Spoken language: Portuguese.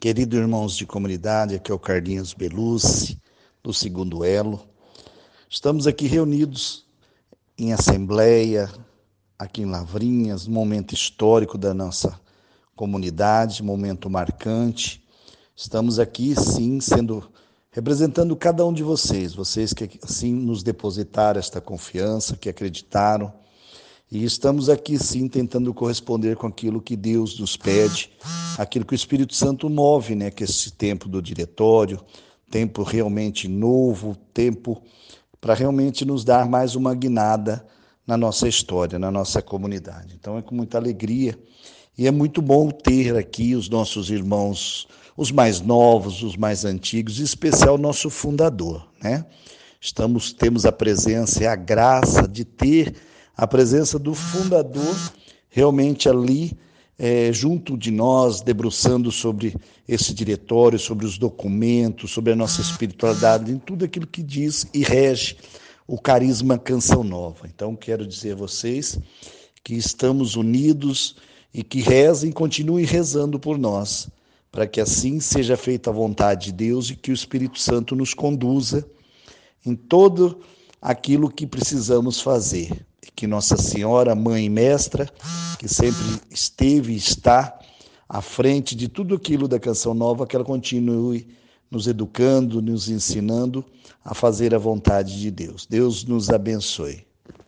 Queridos irmãos de comunidade, aqui é o Carlinhos Belucci, do Segundo Elo. Estamos aqui reunidos em assembleia, aqui em Lavrinhas, um momento histórico da nossa comunidade, momento marcante. Estamos aqui, sim, representando cada um de vocês que assim nos depositaram esta confiança, que acreditaram. E estamos aqui, sim, tentando corresponder com aquilo que Deus nos pede, aquilo que o Espírito Santo move, né? Que é esse tempo do diretório, tempo realmente novo, tempo para realmente nos dar mais uma guinada na nossa história, na nossa comunidade. Então é com muita alegria e é muito bom ter aqui os nossos irmãos, os mais novos, os mais antigos, em especial o nosso fundador, né? Temos a presença e a graça de ter a presença do fundador realmente ali, junto de nós, debruçando sobre esse diretório, sobre os documentos, sobre a nossa espiritualidade, em tudo aquilo que diz e rege o carisma Canção Nova. Então, quero dizer a vocês que estamos unidos e que rezem e continuem rezando por nós, para que assim seja feita a vontade de Deus e que o Espírito Santo nos conduza em todo aquilo que precisamos fazer. E que Nossa Senhora, Mãe e Mestra, que sempre esteve e está à frente de tudo aquilo da Canção Nova, que ela continue nos educando, nos ensinando a fazer a vontade de Deus. Deus nos abençoe.